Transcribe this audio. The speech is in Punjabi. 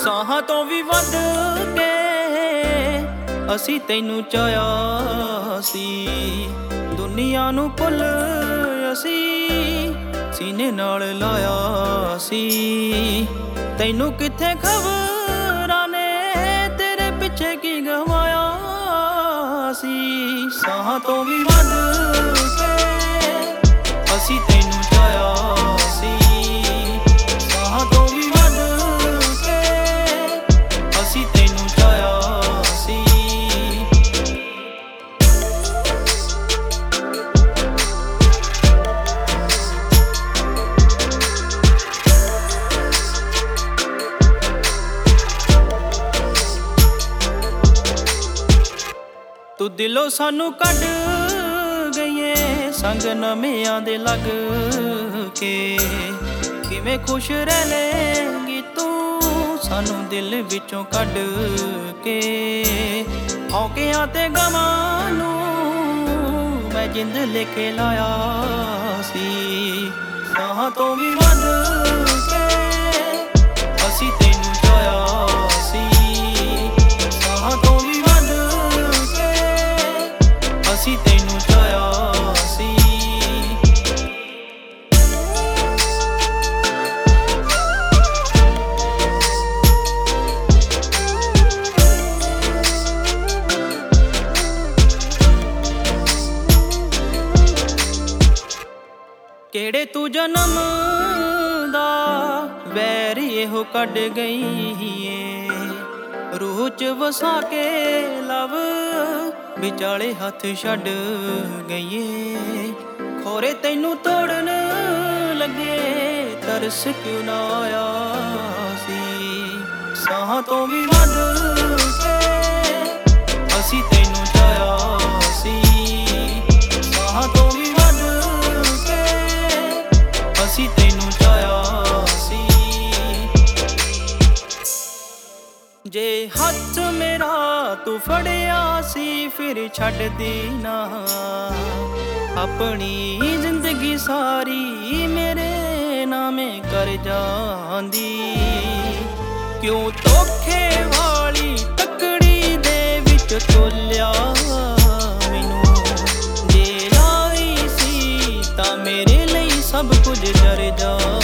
ਸਾਹਾਂ ਤੋਂ ਵੀ ਵੱਧ ਕੇ ਅਸੀਂ ਤੈਨੂੰ ਚਾਹਿਆ ਸੀ। ਦੁਨੀਆ ਨੂੰ ਭੁੱਲ ਅਸੀਂ ਸੀਨੇ ਨਾਲ ਲਾਇਆ ਸੀ। ਤੈਨੂੰ ਕਿੱਥੇ ਖਬਰਾਂ ਨੇ ਤੇਰੇ ਪਿੱਛੇ ਕੀ ਗਵਾਇਆ ਸੀ। ਸਾਹਾਂ ਤੋਂ ਵੀ ਵੱਧ ਕੇ ਅਸੀਂ ਤੈਨੂੰ ਚਾਹਿਆ ਸੀ। ਸਾਹਾਂ ਤੋਂ ਵੀ ਵੱਧ ਕੇ ਅਸੀਂ ਤੈਨੂੰ ਚਾਹਿਆ ਸੀ। ਤੂੰ ਦਿਲੋਂ ਸਾਨੂੰ ਕੱਢ ਗਈਏ ਸੰਗ ਨਵਿਆਂ ਦੇ ਲੱਗ ਕੇ। ਕਿਵੇਂ ਖੁਸ਼ ਰਹਿ ਲੇਂਗੀ ਤੂੰ ਸਾਨੂੰ ਦਿਲ ਵਿੱਚੋਂ ਕੱਢ ਕੇ। ਹੌਕਿਆਂ ਤੇ ਗਮਾਂ ਨੂੰ ਮੈਂ ਜਿੰਦ ਲਿਖ ਲਾਇਆ ਸੀ। ਸਾਹਾਂ ਤੋਂ ਵੀ ਵੱਧ ਕੇ ਅਸੀਂ ਤੈਨੂੰ ਚਾਹਿਆ ਸੀ। ਸਾਹਾਂ ਤੋਂ ਵੀ ਵੱਧ ਕੇ ਅਸੀਂ ਤੈਨੂੰ ਚਾਹਿਆ ਸੀ। ਕਿਹੜੇ ਤੂੰ ਜਨਮ ਦਾ ਵੈਰ ਇਹੋ ਕੱਢ ਗਈ ਏ। ਰੂਹ ਚ ਵਸਾ ਕੇ ਲਵ ਵਿਚਾਲੇ ਹੱਥ ਛੱਡ ਗਈਏ। ਖੋਰੇ ਤੈਨੂੰ ਤੋੜਨ ਲੱਗੇ ਤਰਸ ਕਿਉਂ ਨਾ ਆਇਆ ਸੀ। ਸਾਹਾਂ ਤੋਂ ਵੀ ਵੱਧ ਕੇ ਅਸੀਂ ਤੈਨੂੰ ਚਾਹਿਆ ਸੀ। ਸਾਹਾਂ ਤੋਂ ਵੀ ਵੱਧ ਕੇ ਅਸੀਂ ਤੈਨੂੰ ਚਾਹਿਆ ਸੀ। ਜੇ ਹੱਥ ਮੇਰਾ ਤੂੰ ਫੜਿਆ ਸੀ ਫਿਰ ਛੱਡਦੀ ਨਾ ਆਪਣੀ ਜ਼ਿੰਦਗੀ ਸਾਰੀ ਮੇਰੇ ਨਾਮੇ ਕਰ ਜਾਂਦੀ। ਕਿਉਂ ਧੋਖੇ ਵਾਲੀ ਤਕੜੀ ਦੇ ਵਿੱਚ ਤੋਲਿਆ ਮੈਨੂੰ। ਜੇ ਲਾਈ ਸੀ ਤਾਂ ਮੇਰੇ ਲਈ ਸਭ ਕੁਝ ਡਰ ਜਾ